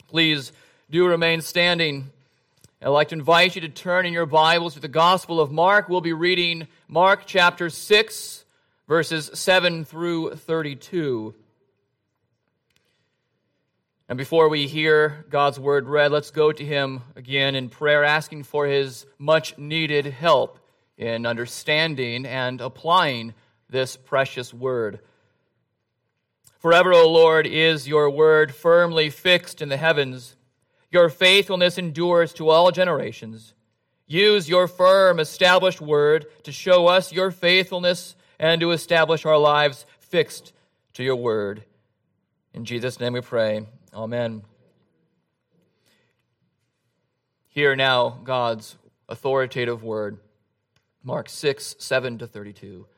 Please do remain standing. I'd like to invite you to turn in your Bibles to the Gospel of Mark. We'll be reading Mark chapter 6, verses 7 through 32. And before we hear God's word read, let's go to him again in prayer, asking for his much-needed help in understanding and applying this precious word. Forever, O Lord, is your word firmly fixed in the heavens. Your faithfulness endures to all generations. Use your firm, established word to show us your faithfulness and to establish our lives fixed to your word. In Jesus' name we pray. Amen. Hear now God's authoritative word. Mark 6, 7 to 32.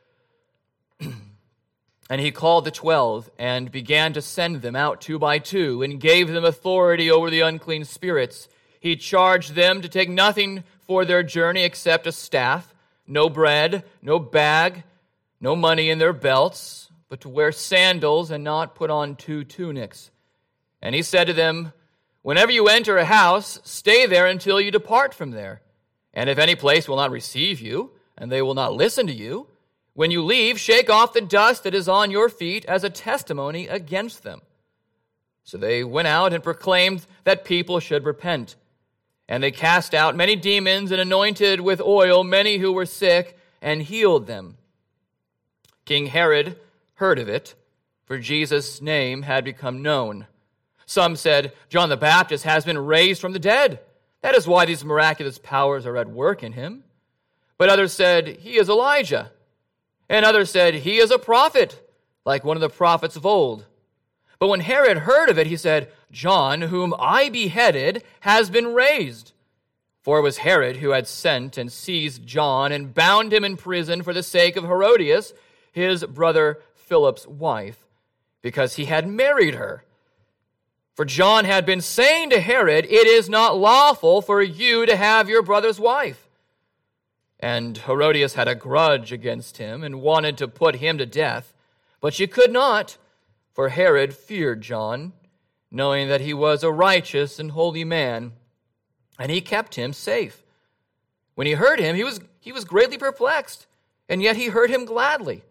And he called the 12 and began to send them out 2 by 2 and gave them authority over the unclean spirits. He charged them to take nothing for their journey except a staff, no bread, no bag, no money in their belts, but to wear sandals and not put on 2 tunics. And he said to them, whenever you enter a house, stay there until you depart from there. And if any place will not receive you, and they will not listen to you, when you leave, shake off the dust that is on your feet as a testimony against them. So they went out and proclaimed that people should repent. And they cast out many demons and anointed with oil many who were sick and healed them. King Herod heard of it, for Jesus' name had become known. Some said, John the Baptist has been raised from the dead. That is why these miraculous powers are at work in him. But others said, he is Elijah. And others said, he is a prophet, like one of the prophets of old. But when Herod heard of it, he said, John, whom I beheaded, has been raised. For it was Herod who had sent and seized John and bound him in prison for the sake of Herodias, his brother Philip's wife, because he had married her. For John had been saying to Herod, it is not lawful for you to have your brother's wife. And Herodias had a grudge against him and wanted to put him to death. But she could not, for Herod feared John, knowing that he was a righteous and holy man, and he kept him safe. When he heard him, he was greatly perplexed, and yet he heard him gladly.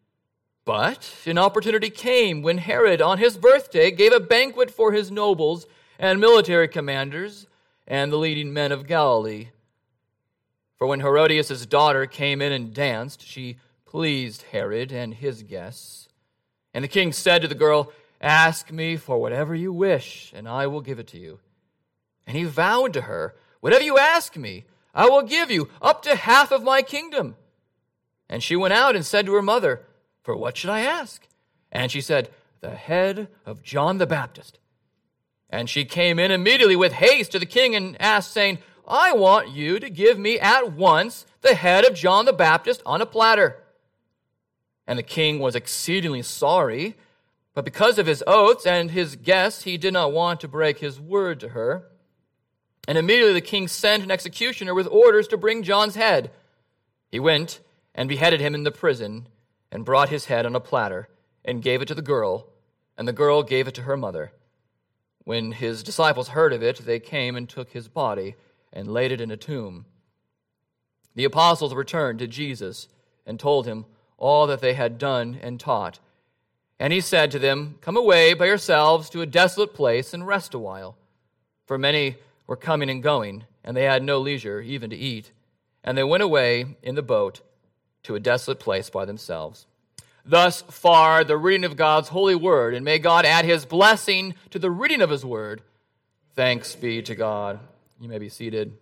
But an opportunity came when Herod, on his birthday, gave a banquet for his nobles and military commanders and the leading men of Galilee. For when Herodias' daughter came in and danced, she pleased Herod and his guests. And the king said to the girl, ask me for whatever you wish, and I will give it to you. And he vowed to her, whatever you ask me, I will give you up to half of my kingdom. And she went out and said to her mother, for what should I ask? And she said, the head of John the Baptist. And she came in immediately with haste to the king and asked, saying, I want you to give me at once the head of John the Baptist on a platter. And the king was exceedingly sorry, but because of his oaths and his guests, he did not want to break his word to her. And immediately the king sent an executioner with orders to bring John's head. He went and beheaded him in the prison, and brought his head on a platter, and gave it to the girl, and the girl gave it to her mother. When his disciples heard of it, they came and took his body, and laid it in a tomb. The apostles returned to Jesus and told him all that they had done and taught. And he said to them, come away by yourselves to a desolate place and rest a while. For many were coming and going, and they had no leisure even to eat. And they went away in the boat to a desolate place by themselves. Thus far the reading of God's holy word, and may God add his blessing to the reading of his word. Thanks be to God. You may be seated.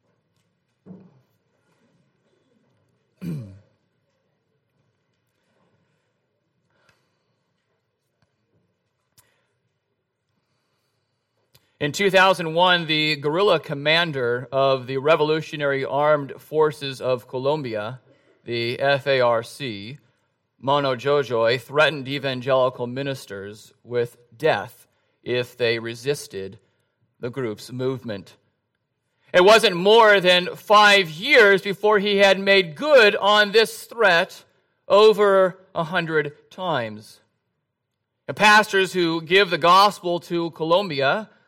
In 2001, the guerrilla commander of the Revolutionary Armed Forces of Colombia, the FARC, Mono Jojoy, threatened evangelical ministers with death if they resisted the group's movement. It wasn't more than 5 years before he had made good on this threat over 100 times. And pastors who give the gospel to Colombia,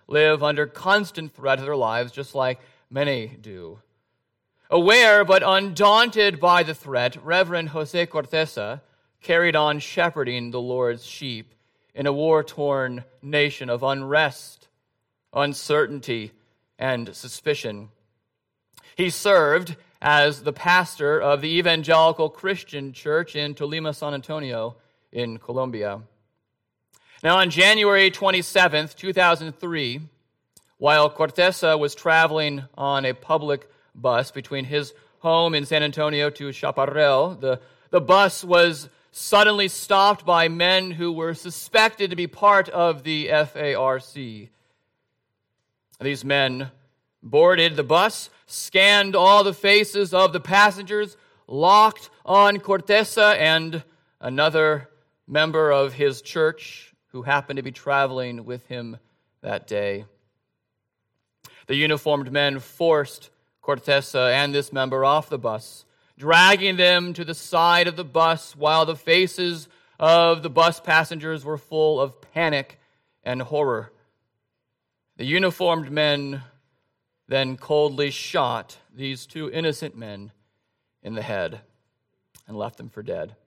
live under constant threat of their lives, just like many do. Aware but undaunted by the threat, Reverend Jose Cortesa carried on shepherding the Lord's sheep in a war-torn nation of unrest, uncertainty, and suspicion. He served as the pastor of the Evangelical Christian Church in Tolima, San Antonio, in Colombia. Now, on January 27th, 2003, while Cortesa was traveling on a public bus between his home in San Antonio to Chaparral, the bus was suddenly stopped by men who were suspected to be part of the FARC. These men boarded the bus, scanned all the faces of the passengers, locked on Cortesa and another member of his church who happened to be traveling with him that day. The uniformed men forced Cortesa and this member off the bus, dragging them to the side of the bus while the faces of the bus passengers were full of panic and horror. The uniformed men then coldly shot these two innocent men in the head and left them for dead.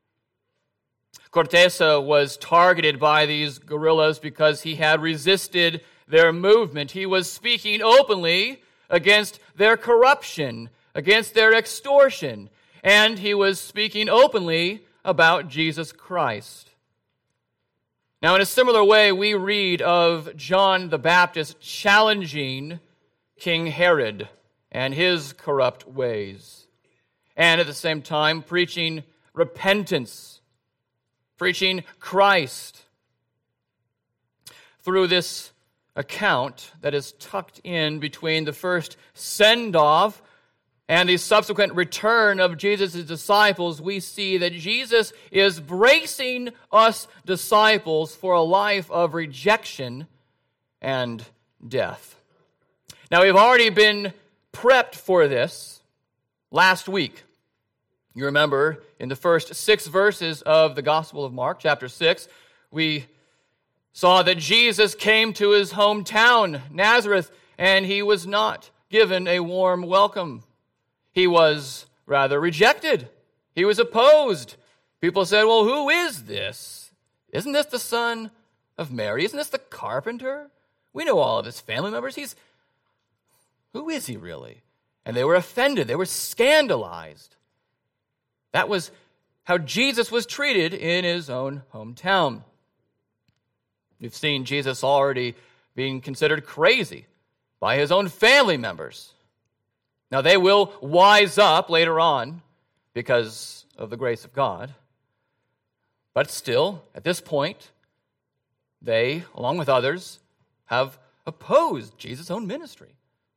Cortesa was targeted by these guerrillas because he had resisted their movement. He was speaking openly against their corruption, against their extortion, and he was speaking openly about Jesus Christ. Now, in a similar way, we read of John the Baptist challenging King Herod and his corrupt ways, and at the same time preaching repentance, preaching Christ. Through this account that is tucked in between the first send-off and the subsequent return of Jesus' disciples, we see that Jesus is bracing us disciples for a life of rejection and death. Now, we've already been prepped for this last week. You remember in the first 6 verses of the Gospel of Mark, chapter 6, we saw that Jesus came to his hometown, Nazareth, and he was not given a warm welcome. He was rather rejected. He was opposed. People said, well, who is this? Isn't this the son of Mary? Isn't this the carpenter? We know all of his family members. Who is he really? And they were offended. They were scandalized. That was how Jesus was treated in his own hometown. We've seen Jesus already being considered crazy by his own family members. Now, they will wise up later on because of the grace of God. But still, at this point, they, along with others, have opposed Jesus' own ministry.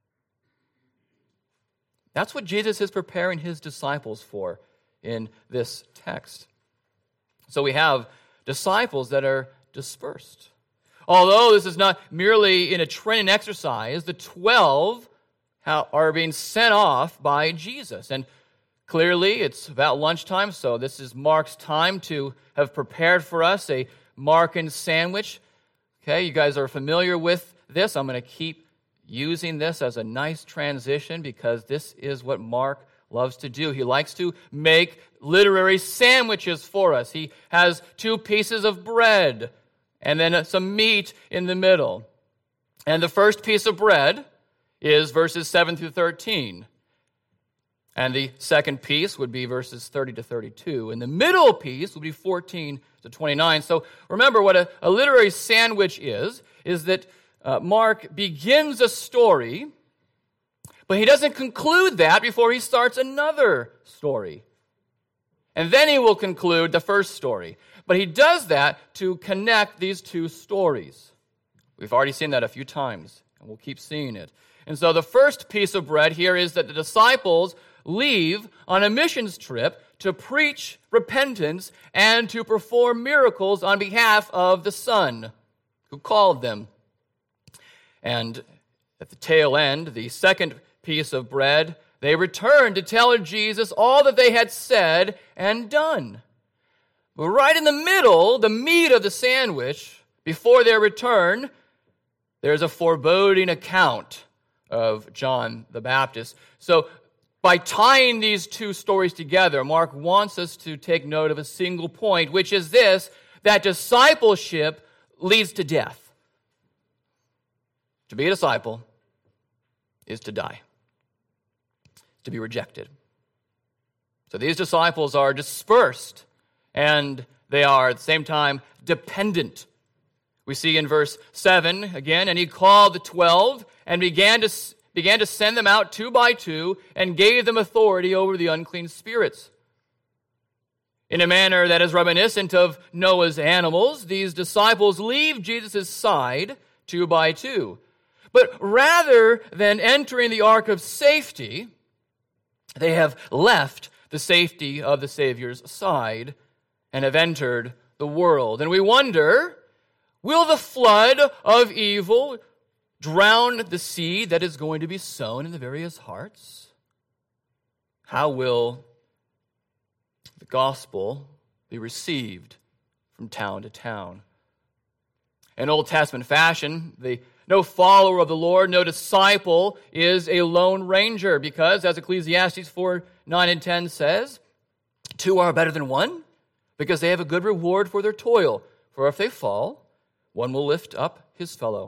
That's what Jesus is preparing his disciples for in this text. So we have disciples that are dispersed. Although this is not merely in a training exercise, the 12 are being sent off by Jesus. And clearly it's about lunchtime, so this is Mark's time to have prepared for us a Markan sandwich. Okay, you guys are familiar with this. I'm going to keep using this as a nice transition because this is what Mark loves to do. He likes to make literary sandwiches for us. He has 2 pieces of bread and then some meat in the middle. And the first piece of bread is verses 7 through 13. And the second piece would be verses 30 to 32. And the middle piece would be 14 to 29. So remember what a literary sandwich is that Mark begins a story, but he doesn't conclude that before he starts another story. And then he will conclude the first story. But he does that to connect these 2 stories. We've already seen that a few times, and we'll keep seeing it. And so the first piece of bread here is that the disciples leave on a missions trip to preach repentance and to perform miracles on behalf of the Son who called them. And at the tail end, the second piece of bread, they returned to tell Jesus all that they had said and done. But right in the middle, the meat of the sandwich, before their return, There's a foreboding account of John the Baptist. So by tying these two stories together, Mark wants us to take note of a single point, which is this, that discipleship leads to death. To be a disciple is to die, to be rejected. So these disciples are dispersed, and they are at the same time dependent. We see in verse 7 again, and he called the 12 and began to send them out 2 by 2 and gave them authority over the unclean spirits. In a manner that is reminiscent of Noah's animals, these disciples leave Jesus' side 2 by 2. But rather than entering the ark of safety, they have left the safety of the Savior's side and have entered the world. And we wonder, will the flood of evil drown the seed that is going to be sown in the various hearts? How will the gospel be received from town to town? In Old Testament fashion, no follower of the Lord, no disciple is a lone ranger, because, as Ecclesiastes 4:9 and 10 says, 2 are better than 1, because they have a good reward for their toil. For if they fall, one will lift up his fellow.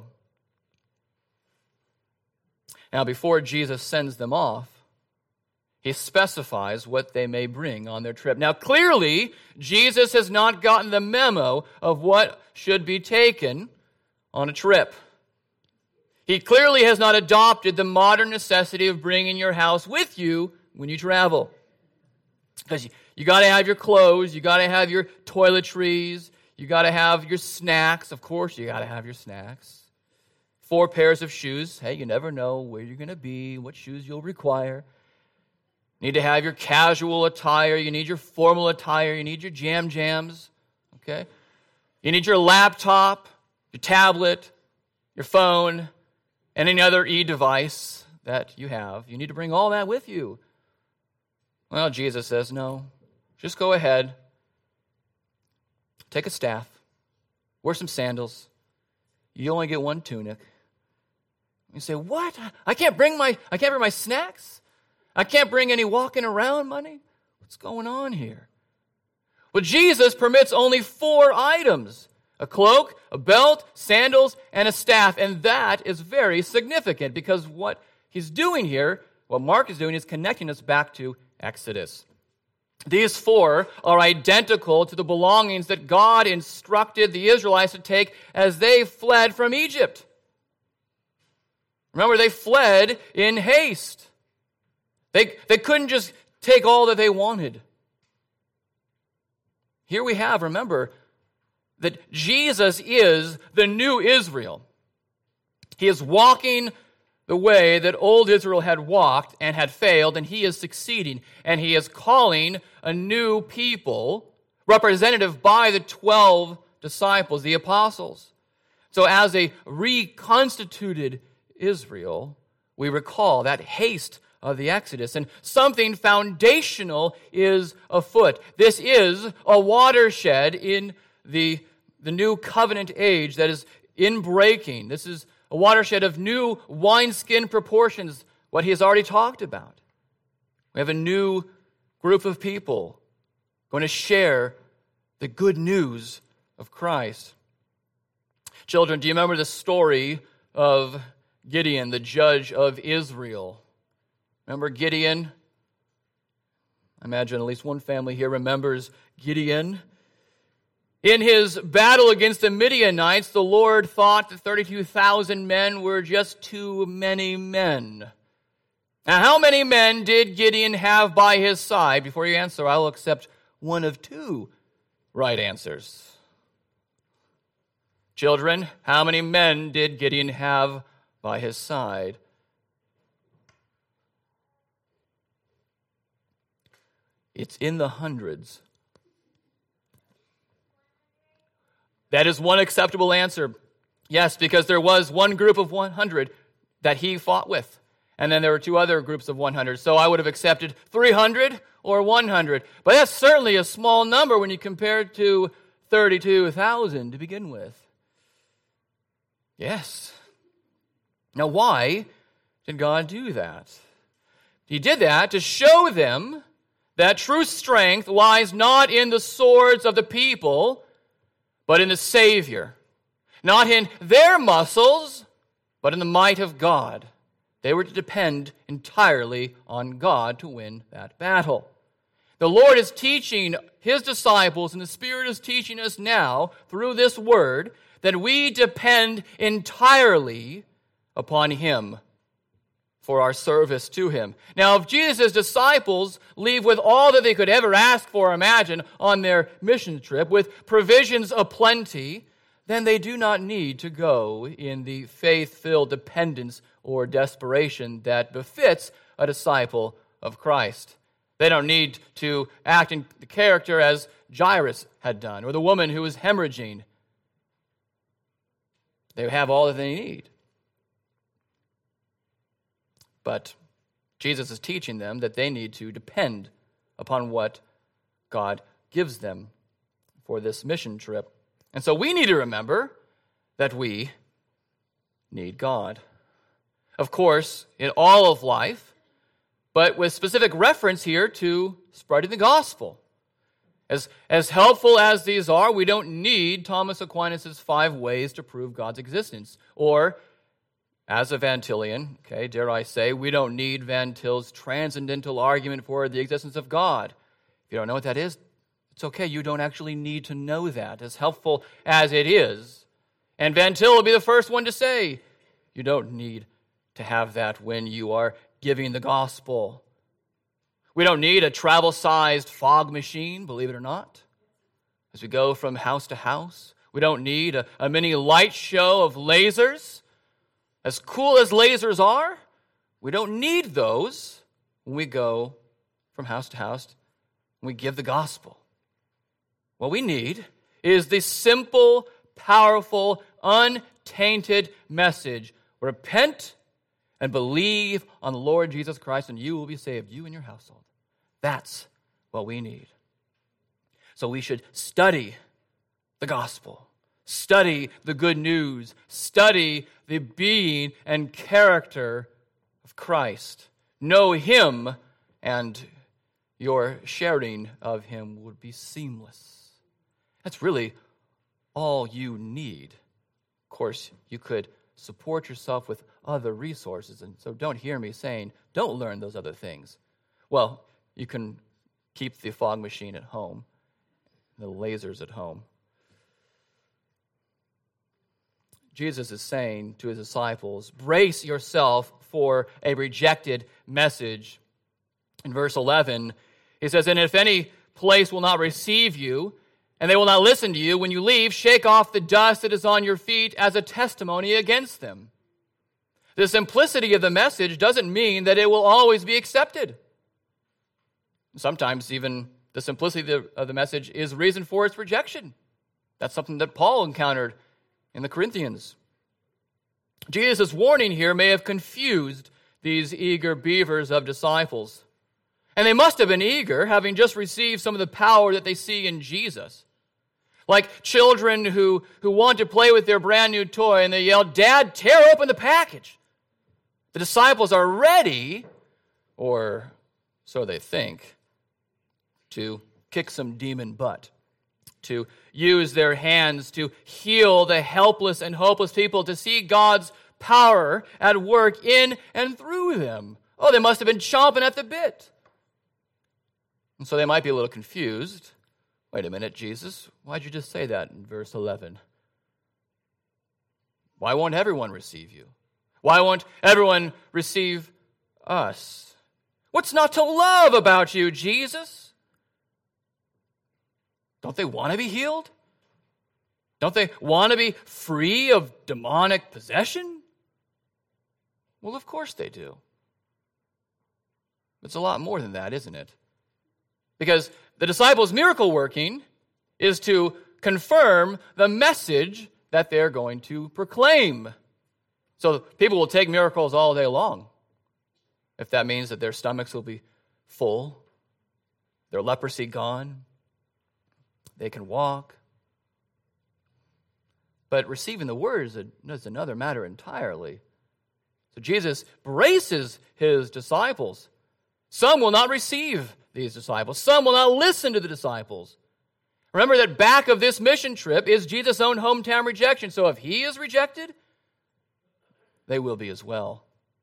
Now, before Jesus sends them off, he specifies what they may bring on their trip. Now, clearly, Jesus has not gotten the memo of what should be taken on a trip. He clearly has not adopted the modern necessity of bringing your house with you when you travel. Because you got to have your clothes, you got to have your toiletries, you got to have your snacks. Of course, you got to have your snacks. 4 pairs of shoes. Hey, you never know where you're going to be, what shoes you'll require. You need to have your casual attire. You need your formal attire. You need your jams. Okay? You need your laptop, your tablet, your phone, and any other e-device that you have. You need to bring all that with you. Well, Jesus says, no, just go ahead. Take a staff. Wear some sandals. You only get 1 tunic. You say, what? I can't bring my snacks? I can't bring any walking around money? What's going on here? Well, Jesus permits only 4 items: a cloak, a belt, sandals, and a staff. And that is very significant, because what he's doing here, what Mark is doing, is connecting us back to Exodus. These 4 are identical to the belongings that God instructed the Israelites to take as they fled from Egypt. Remember, they fled in haste. They couldn't just take all that they wanted. Here we have, remember, that Jesus is the new Israel. He is walking the way that old Israel had walked and had failed, and he is succeeding. And he is calling a new people, representative by the 12 disciples, the apostles. So as a reconstituted Israel, we recall that haste of the Exodus, and something foundational is afoot. This is a watershed in the new covenant age that is in breaking. This is a watershed of new wineskin proportions, what he has already talked about. We have a new group of people going to share the good news of Christ. Children, do you remember the story of Gideon, the judge of Israel? Remember Gideon? I imagine at least one family here remembers Gideon. In his battle against the Midianites, the Lord thought that 32,000 men were just too many men. Now, how many men did Gideon have by his side? Before you answer, I will accept one of 2 right answers. Children, how many men did Gideon have by his side? It's in the hundreds. That is one acceptable answer. Yes, because there was one group of 100 that he fought with. And then there were 2 other groups of 100. So I would have accepted 300 or 100. But that's certainly a small number when you compare it to 32,000 to begin with. Yes, Now, why did God do that? He did that to show them that true strength lies not in the swords of the people, but in the Savior. Not in their muscles, but in the might of God. They were to depend entirely on God to win that battle. The Lord is teaching His disciples, and the Spirit is teaching us now through this word, that we depend entirely upon Him for our service to Him. Now, if Jesus' disciples leave with all that they could ever ask for or imagine on their mission trip, with provisions aplenty, then they do not need to go in the faith-filled dependence or desperation that befits a disciple of Christ. They don't need to act in the character as Jairus had done, or the woman who was hemorrhaging. They have all that they need. But Jesus is teaching them that they need to depend upon what God gives them for this mission trip. And so we need to remember that we need God. Of course, in all of life, but with specific reference here to spreading the gospel. As helpful as these are, we don't need Thomas Aquinas' 5 ways to prove God's existence. Or, as a Van Tillian, dare I say, we don't need Van Til's transcendental argument for the existence of God. If you don't know what that is, it's okay. You don't actually need to know that, as helpful as it is. And Van Til will be the first one to say, you don't need to have that when you are giving the gospel. We don't need a travel-sized fog machine, believe it or not, as we go from house to house. We don't need a mini light show of lasers. As cool as lasers are, we don't need those when we go from house to house and we give the gospel. What we need is the simple, powerful, untainted message. Repent and believe on the Lord Jesus Christ, and you will be saved, you and your household. That's what we need. So we should study the gospel, study the good news, study the being and character of Christ. Know Him, and your sharing of Him would be seamless. That's really all you need. Of course, you could support yourself with other resources, and so don't hear me saying, don't learn those other things. Well, you can keep the fog machine at home, the lasers at home. Jesus is saying to His disciples, brace yourself for a rejected message. In verse 11, He says, and if any place will not receive you, and they will not listen to you, when you leave, shake off the dust that is on your feet as a testimony against them. The simplicity of the message doesn't mean that it will always be accepted. Sometimes even the simplicity of the message is reason for its rejection. That's something that Paul encountered in the Corinthians. Jesus' warning here may have confused these eager beavers of disciples. And they must have been eager, having just received some of the power that they see in Jesus. Like children who want to play with their brand new toy and they yell, "Dad, tear open the package." The disciples are ready, or so they think, to kick some demon butt, to use their hands to heal the helpless and hopeless people, to see God's power at work in and through them. Oh, they must have been chomping at the bit. And so they might be a little confused. Wait a minute, Jesus, why'd you just say that in verse 11? Why won't everyone receive you? Why won't everyone receive us? What's not to love about you, Jesus? Don't they want to be healed? Don't they want to be free of demonic possession? Well, of course they do. It's a lot more than that, isn't it? Because the disciples' miracle working is to confirm the message that they're going to proclaim. So people will take miracles all day long if that means that their stomachs will be full, their leprosy gone, they can walk. But receiving the word is another matter entirely. So Jesus braces his disciples. Some will not receive these disciples. Some will not listen to the disciples. Remember that back of this mission trip is Jesus' own hometown rejection. So if he is rejected, they will be as well.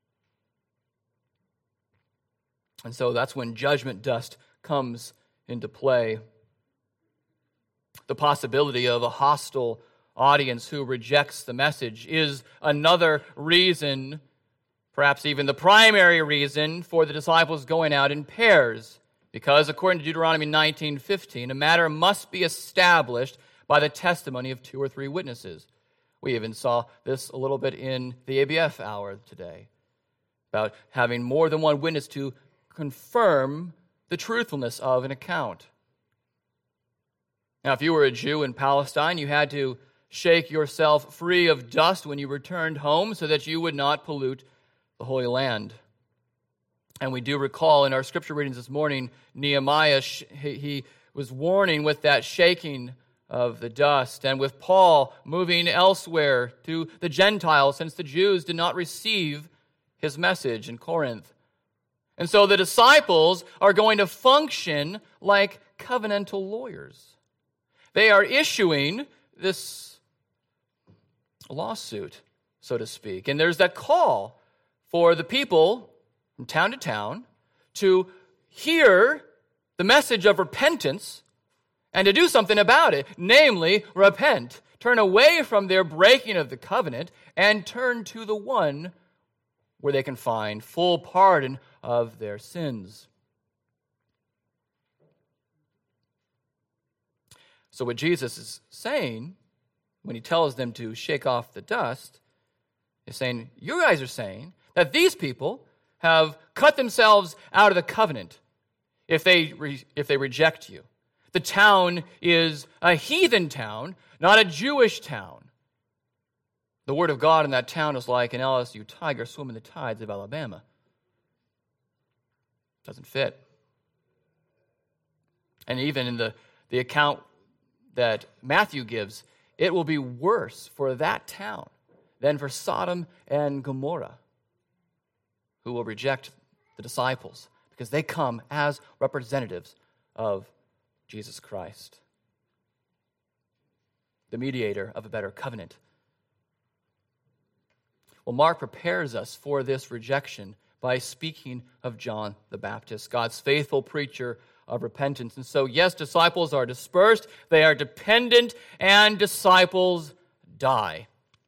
And so that's when judgment dust comes into play. The possibility of a hostile audience who rejects the message is another reason, perhaps even the primary reason, for the disciples going out in pairs. Because according to Deuteronomy 19:15, a matter must be established by the testimony of 2 or 3 witnesses. We even saw this a little bit in the ABF hour today, about having more than one witness to confirm the truthfulness of an account. Now, if you were a Jew in Palestine, you had to shake yourself free of dust when you returned home so that you would not pollute the Holy Land. And we do recall in our scripture readings this morning, Nehemiah, he was warning with that shaking of the dust, and with Paul moving elsewhere to the Gentiles, since the Jews did not receive his message in Corinth. And so the disciples are going to function like covenantal lawyers. They are issuing this lawsuit, so to speak. And there's that call for the people from town to town to hear the message of repentance and to do something about it, namely, repent. Turn away from their breaking of the covenant and turn to the one where they can find full pardon of their sins. So what Jesus is saying when he tells them to shake off the dust is saying, you guys are saying that these people have cut themselves out of the covenant if they reject you. The town is a heathen town, not a Jewish town. The word of God in that town is like an LSU tiger swimming the tides of Alabama. Doesn't fit. And even in the account that Matthew gives, it will be worse for that town than for Sodom and Gomorrah, who will reject the disciples because they come as representatives of Jesus Christ, the mediator of a better covenant. Well, Mark prepares us for this rejection by speaking of John the Baptist, God's faithful preacher of repentance. And so, yes, disciples are dispersed, they are dependent, and disciples die.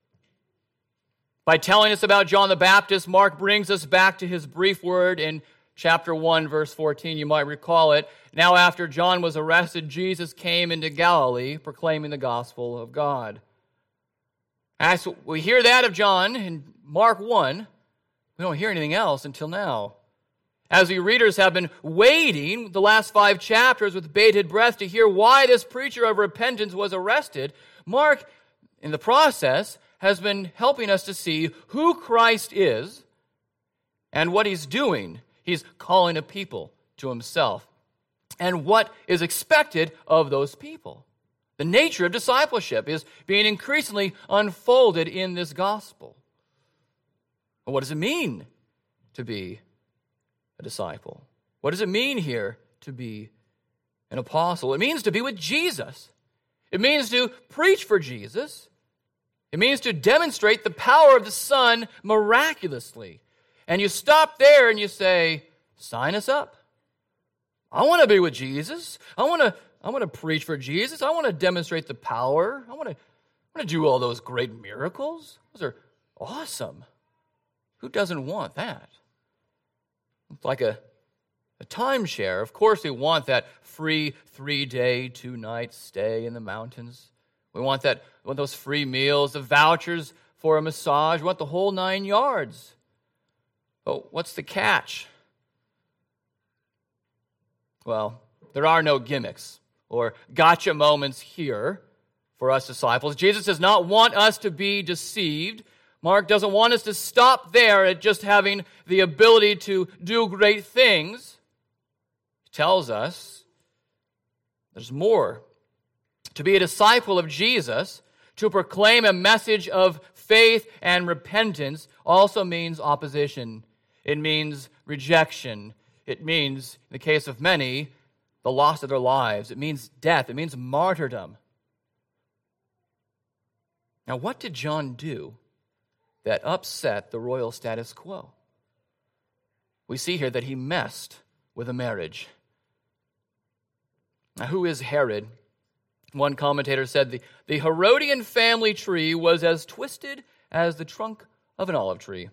By telling us about John the Baptist, Mark brings us back to his brief word in chapter 1, verse 14. You might recall it. Now, after John was arrested, Jesus came into Galilee, proclaiming the gospel of God. As we hear that of John in Mark 1, we don't hear anything else until now. As we readers have been waiting the last 5 chapters with bated breath to hear why this preacher of repentance was arrested, Mark, in the process, has been helping us to see who Christ is and what he's doing. He's calling a people to himself and what is expected of those people. The nature of discipleship is being increasingly unfolded in this gospel. Well, what does it mean to be a disciple? What does it mean here to be an apostle? It means to be with Jesus. It means to preach for Jesus. It means to demonstrate the power of the Son miraculously. And you stop there and you say, sign us up. I want to be with Jesus. I want to preach for Jesus. I want to demonstrate the power. I want to do all those great miracles. Those are awesome. Who doesn't want that? It's like a timeshare. Of course, we want that free 3-day, 2-night stay in the mountains. We want those free meals, the vouchers for a massage. We want the whole 9 yards. But what's the catch? Well, there are no gimmicks or gotcha moments here for us disciples. Jesus does not want us to be deceived. Mark doesn't want us to stop there at just having the ability to do great things. He tells us there's more. To be a disciple of Jesus, to proclaim a message of Faith and repentance also means opposition. It means rejection. It means, in the case of many, the loss of their lives. It means death. It means martyrdom. Now, what did John do that upset the royal status quo? We see here that he messed with a marriage. Now, who is Herod? One commentator said the Herodian family tree was as twisted as the trunk of an olive tree.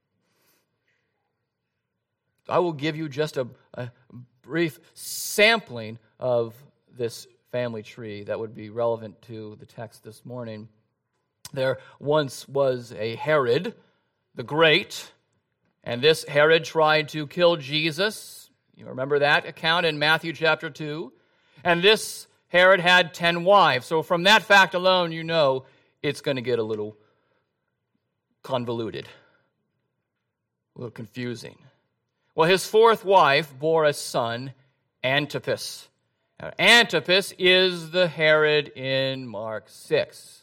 I will give you just a brief sampling of this family tree that would be relevant to the text this morning. There once was a Herod the Great, and this Herod tried to kill Jesus. You remember that account in Matthew chapter 2? And this Herod had 10 wives. So from that fact alone, you know it's going to get a little convoluted, a little confusing. Well, his fourth wife bore a son, Antipas. Now, Antipas is the Herod in Mark 6.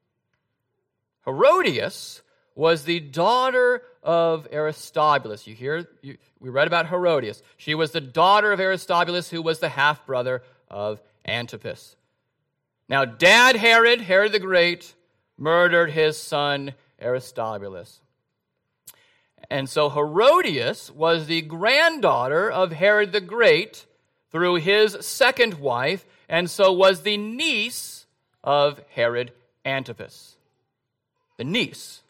Herodias was the daughter of Aristobulus. We read about Herodias. She was the daughter of Aristobulus, who was the half-brother of Antipas. Now, Dad Herod, Herod the Great, murdered his son Aristobulus. And so Herodias was the granddaughter of Herod the Great through his second wife, and so was the niece of Herod Antipas. The niece.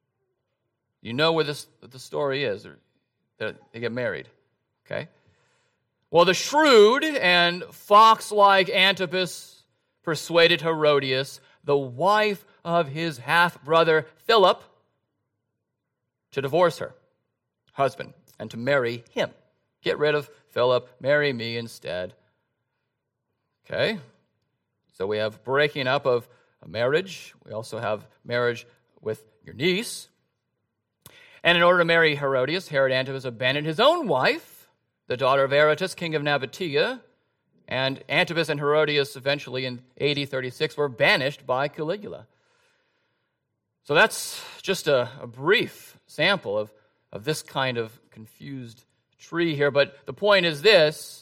You know where the story is. They get married. Okay? Well, the shrewd and fox-like Antipas persuaded Herodias, the wife of his half-brother Philip, to divorce her husband and to marry him. Get rid of Philip, marry me instead. Okay? So we have breaking up of a marriage. We also have marriage with your niece. And in order to marry Herodias, Herod Antipas abandoned his own wife, the daughter of Aretas, king of Nabatea, and Antipas and Herodias eventually in AD 36 were banished by Caligula. So that's just a brief sample of this kind of confused tree here. But the point is this: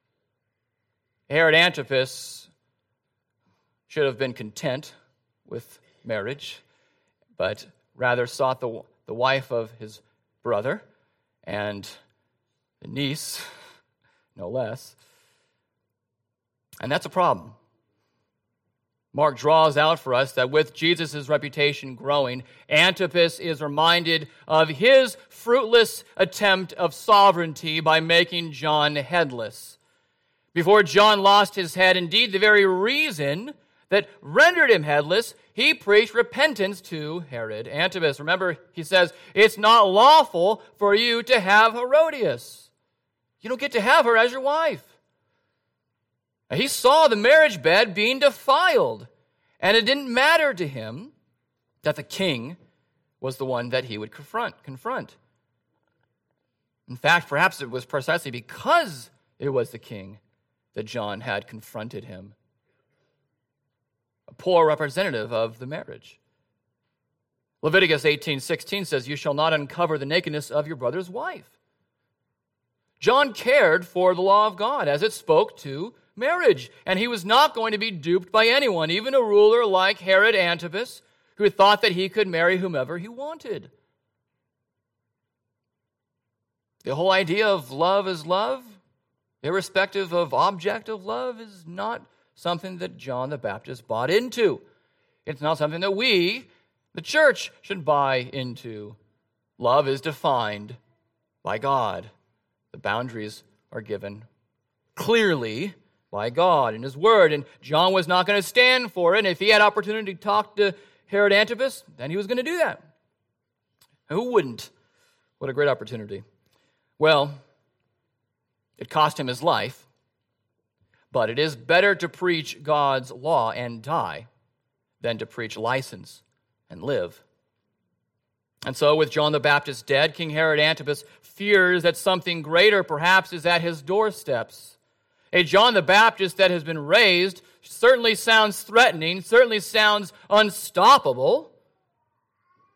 Herod Antipas should have been content with marriage, but rather sought the wife of his brother and the niece, no less. And that's a problem. Mark draws out for us that with Jesus' reputation growing, Antipas is reminded of his fruitless attempt of sovereignty by making John headless. Before John lost his head, indeed the very reason that rendered him headless, he preached repentance to Herod Antipas. Remember, he says, it's not lawful for you to have Herodias. You don't get to have her as your wife. He saw the marriage bed being defiled, and it didn't matter to him that the king was the one that he would confront. In fact, perhaps it was precisely because it was the king that John had confronted him. A poor representative of the marriage. Leviticus 18:16 says, you shall not uncover the nakedness of your brother's wife. John cared for the law of God as it spoke to marriage, and he was not going to be duped by anyone, even a ruler like Herod Antipas, who thought that he could marry whomever he wanted. The whole idea of love is love, irrespective of object of love, is not something that John the Baptist bought into. It's not something that we, the church, should buy into. Love is defined by God. The boundaries are given clearly by God in His Word, and John was not going to stand for it, and if he had opportunity to talk to Herod Antipas, then he was going to do that. Who wouldn't? What a great opportunity. Well, it cost him his life, but it is better to preach God's law and die than to preach license and live. And so with John the Baptist dead, King Herod Antipas fears that something greater perhaps is at his doorsteps. A John the Baptist that has been raised certainly sounds threatening, certainly sounds unstoppable.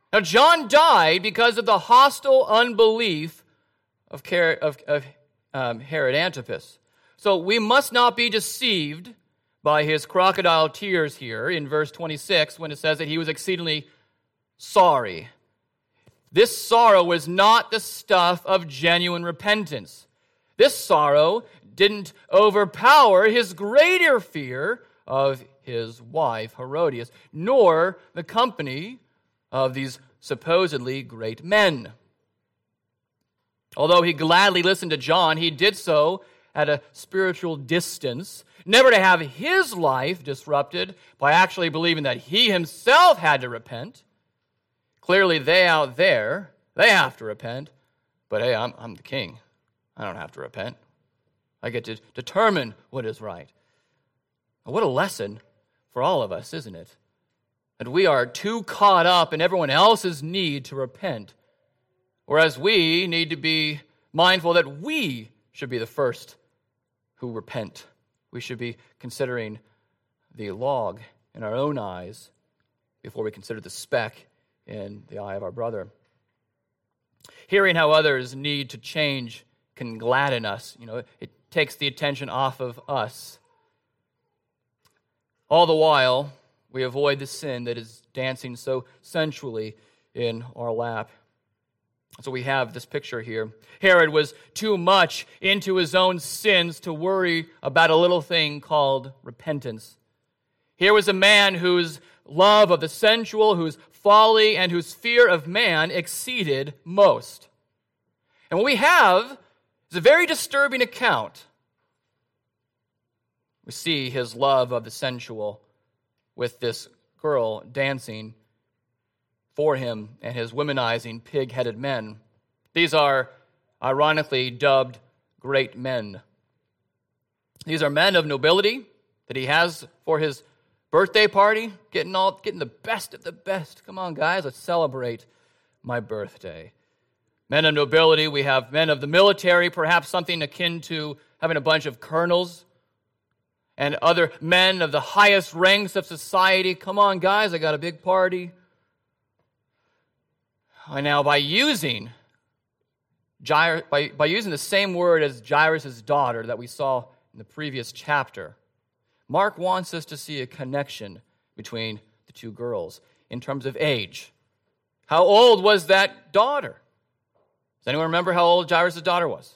Now, John died because of the hostile unbelief of Herod Antipas. So we must not be deceived by his crocodile tears here in verse 26 when it says that he was exceedingly sorry. This sorrow was not the stuff of genuine repentance. This sorrow didn't overpower his greater fear of his wife, Herodias, nor the company of these supposedly great men. Although he gladly listened to John, he did so at a spiritual distance, never to have his life disrupted by actually believing that he himself had to repent. Clearly, they out there, they have to repent, but hey, I'm the king. I don't have to repent. I get to determine what is right. What a lesson for all of us, isn't it? That we are too caught up in everyone else's need to repent, whereas we need to be mindful that we should be the first who repent. We should be considering the log in our own eyes before we consider the speck in the eye of our brother. Hearing how others need to change can gladden us. It takes the attention off of us. All the while, we avoid the sin that is dancing so sensually in our lap. So we have this picture here. Herod was too much into his own sins to worry about a little thing called repentance. Here was a man whose love of the sensual, whose folly, and whose fear of man exceeded most. And what we have is a very disturbing account. We see his love of the sensual with this girl dancing for him and his womanizing, pig-headed men. These are ironically dubbed great men. These are men of nobility that he has for his birthday party, getting the best of the best. Come on, guys, let's celebrate my birthday. Men of nobility, we have men of the military, perhaps something akin to having a bunch of colonels, and other men of the highest ranks of society. Come on, guys, I got a big party. And now, by using the same word as Jairus' daughter that we saw in the previous chapter, Mark wants us to see a connection between the two girls in terms of age. How old was that daughter? Does anyone remember how old Jairus' daughter was?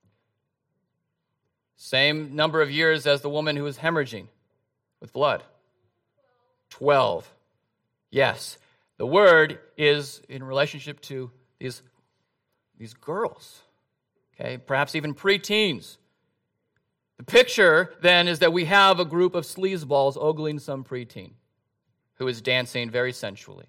Same number of years as the woman who was hemorrhaging with blood. 12. Yes. The word is in relationship to these girls, okay? Perhaps even preteens. The picture, then, is that we have a group of sleazeballs ogling some preteen who is dancing very sensually.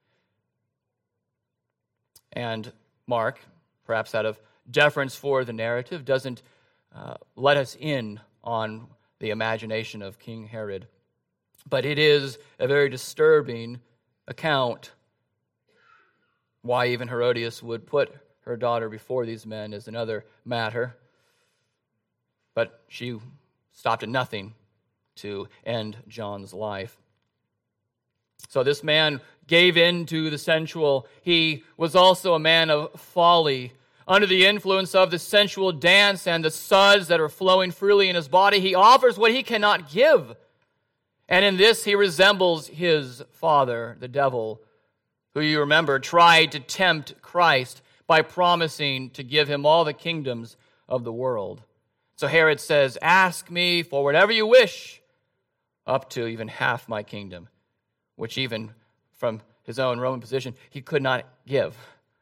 And Mark, perhaps out of deference for the narrative, doesn't let us in on the imagination of King Herod. But it is a very disturbing account. Why even Herodias would put her daughter before these men is another matter. But she stopped at nothing to end John's life. So this man gave in to the sensual. He was also a man of folly. Under the influence of the sensual dance and the suds that are flowing freely in his body, he offers what he cannot give. And in this, he resembles his father, the devil, who you remember tried to tempt Christ by promising to give him all the kingdoms of the world. So Herod says, "Ask me for whatever you wish, up to even half my kingdom," which even from his own Roman position, he could not give.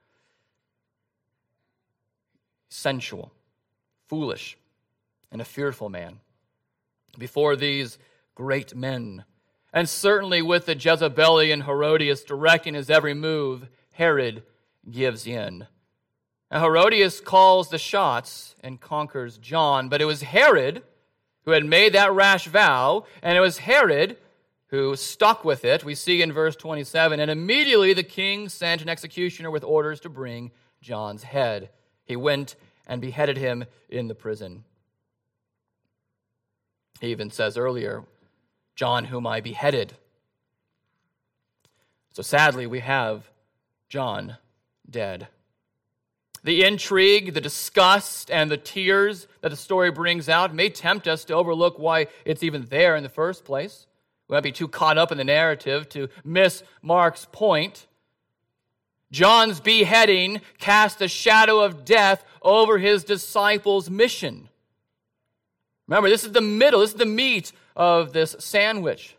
Sensual, foolish, and a fearful man before these great men. And certainly with the Jezebelian Herodias directing his every move, Herod gives in. Now, Herodias calls the shots and conquers John, but it was Herod who had made that rash vow, and it was Herod who stuck with it. We see in verse 27, and immediately the king sent an executioner with orders to bring John's head. He went and beheaded him in the prison. He even says earlier, "John whom I beheaded." So sadly, we have John dead. The intrigue, the disgust, and the tears that the story brings out may tempt us to overlook why it's even there in the first place. We might be too caught up in the narrative to miss Mark's point. John's beheading cast a shadow of death over his disciples' mission. Remember, this is the middle, this is the meat of this sandwich.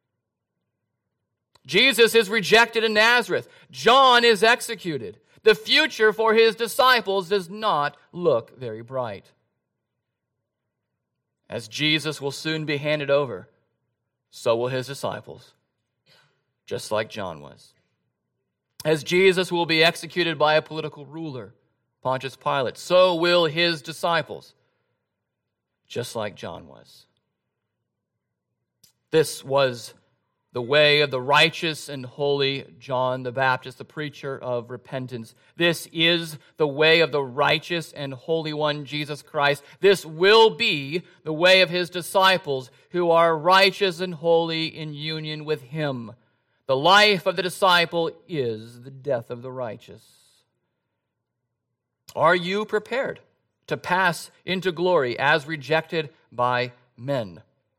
Jesus is rejected in Nazareth. John is executed. The future for his disciples does not look very bright. As Jesus will soon be handed over, so will his disciples, just like John was. As Jesus will be executed by a political ruler, Pontius Pilate, so will his disciples, just like John was. This was the way of the righteous and holy John the Baptist, the preacher of repentance. This is the way of the righteous and holy one, Jesus Christ. This will be the way of his disciples who are righteous and holy in union with him. The life of the disciple is the death of the righteous. Are you prepared to pass into glory as rejected by men?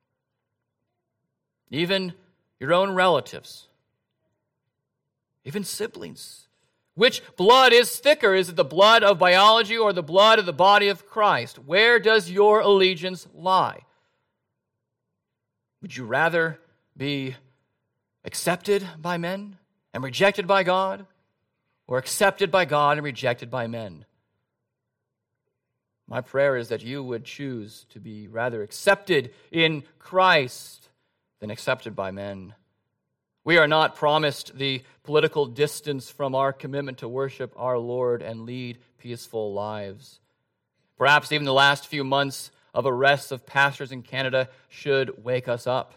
Even your own relatives, even siblings. Which blood is thicker? Is it the blood of biology or the blood of the body of Christ? Where does your allegiance lie? Would you rather be accepted by men and rejected by God, or accepted by God and rejected by men? My prayer is that you would choose to be rather accepted in Christ than accepted by men. We are not promised the political distance from our commitment to worship our Lord and lead peaceful lives. Perhaps even the last few months of arrests of pastors in Canada should wake us up.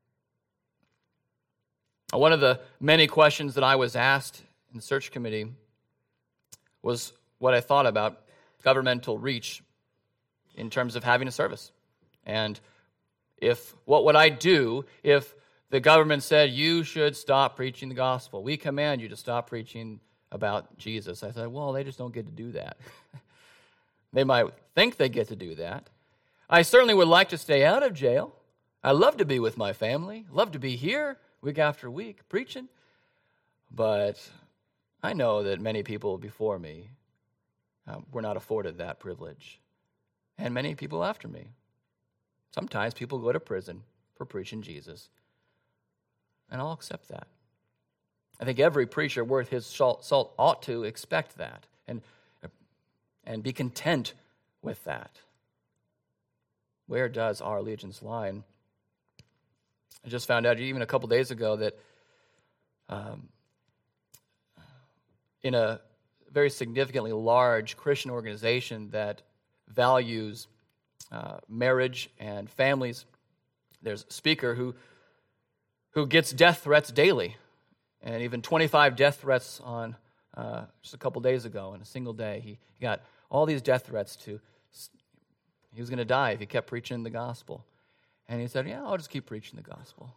One of the many questions that I was asked in the search committee was what I thought about governmental reach in terms of having a service. And what would I do if the government said, you should stop preaching the gospel? We command you to stop preaching about Jesus. I said, well, they just don't get to do that. They might think they get to do that. I certainly would like to stay out of jail. I love to be with my family. Love to be here week after week preaching. But I know that many people before me were not afforded that privilege. And many people after me. Sometimes people go to prison for preaching Jesus. And I'll accept that. I think every preacher worth his salt ought to expect that and be content with that. Where does our allegiance lie? And I just found out even a couple days ago that in a very significantly large Christian organization that values marriage and families, there's a speaker who gets death threats daily, and even 25 death threats on just a couple days ago. In a single day, he got all these death threats he was going to die if he kept preaching the gospel. And he said, yeah, I'll just keep preaching the gospel.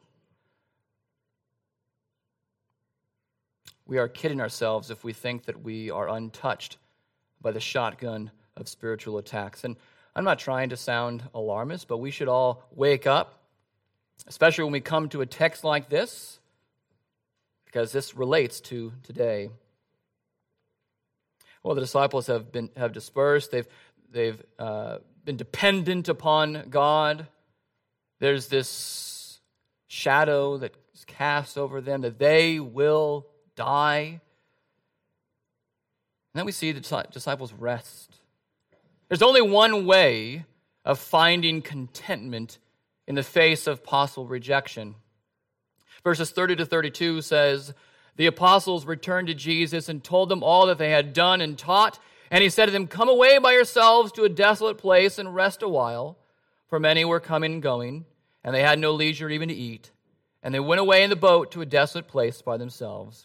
We are kidding ourselves if we think that we are untouched by the shotgun of spiritual attacks. And I'm not trying to sound alarmist, but we should all wake up, especially when we come to a text like this, because this relates to today. Well, the disciples have dispersed. They've been dependent upon God. There's this shadow that is cast over them that they will die. And then we see the disciples rest. There's only one way of finding contentment in the face of possible rejection. Verses 30 to 32 says, the apostles returned to Jesus and told them all that they had done and taught. And he said to them, come away by yourselves to a desolate place and rest a while. For many were coming and going, and they had no leisure even to eat. And they went away in the boat to a desolate place by themselves.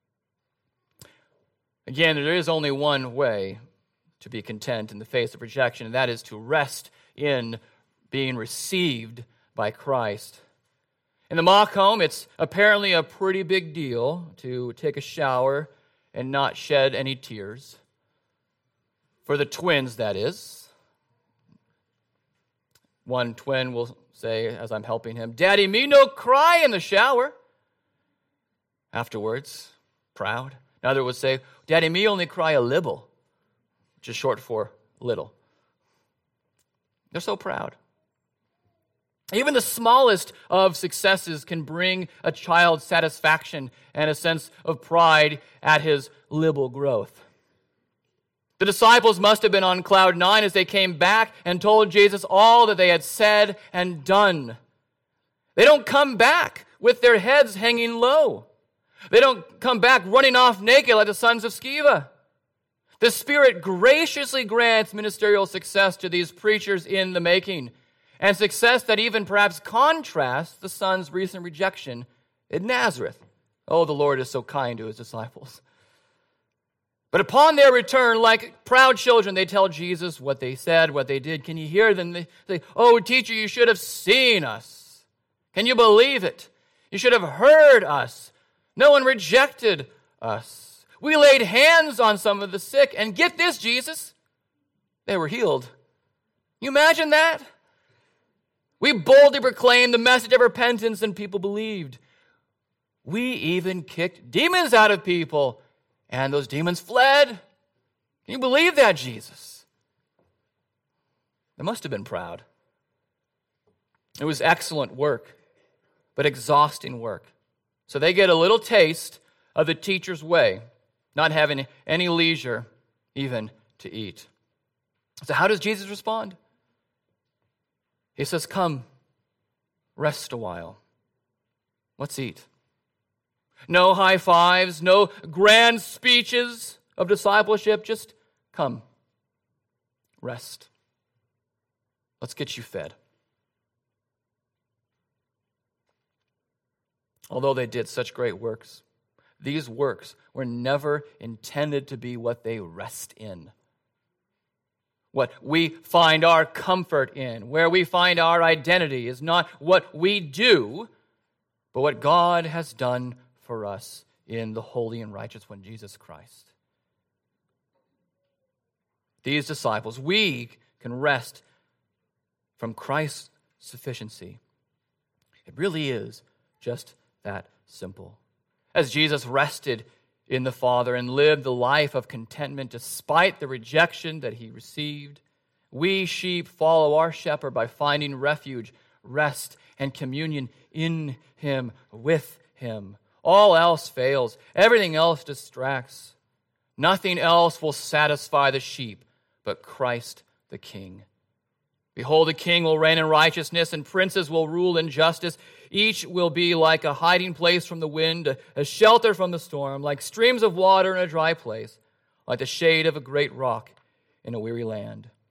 Again, there is only one way to be content in the face of rejection, and that is to rest in being received by Christ. In the mock home, it's apparently a pretty big deal to take a shower and not shed any tears. For the twins, that is. One twin will say, as I'm helping him, "Daddy, me no cry in the shower." Afterwards, proud. Another would say, "Daddy, me only cry a libble," which is short for little. They're so proud. Even the smallest of successes can bring a child satisfaction and a sense of pride at his libble growth. The disciples must have been on cloud 9 as they came back and told Jesus all that they had said and done. They don't come back with their heads hanging low. They don't come back running off naked like the sons of Sceva. The Spirit graciously grants ministerial success to these preachers in the making, and success that even perhaps contrasts the Son's recent rejection in Nazareth. Oh, the Lord is so kind to his disciples. But upon their return, like proud children, they tell Jesus what they said, what they did. Can you hear them? They say, "Oh, teacher, you should have seen us. Can you believe it? You should have heard us. No one rejected us. We laid hands on some of the sick, and get this, Jesus, they were healed." You imagine that? We boldly proclaimed the message of repentance, and people believed. We even kicked demons out of people, and those demons fled. Can you believe that, Jesus? They must have been proud. It was excellent work, but exhausting work. So they get a little taste of the teacher's way, not having any leisure even to eat. So how does Jesus respond? He says, "Come, rest a while. Let's eat." No high fives, no grand speeches of discipleship. Just come, rest. Let's get you fed. Although they did such great works, these works were never intended to be what they rest in, what we find our comfort in, where we find our identity is not what we do, but what God has done for us in the holy and righteous one, Jesus Christ. These disciples, we can rest from Christ's sufficiency. It really is just that simple. As Jesus rested in the Father and lived the life of contentment despite the rejection that he received, we sheep follow our shepherd by finding refuge, rest, and communion in him, with him. All else fails. Everything else distracts. Nothing else will satisfy the sheep but Christ the King. Behold, the King will reign in righteousness, and princes will rule in justice. Each will be like a hiding place from the wind, a shelter from the storm, like streams of water in a dry place, like the shade of a great rock in a weary land.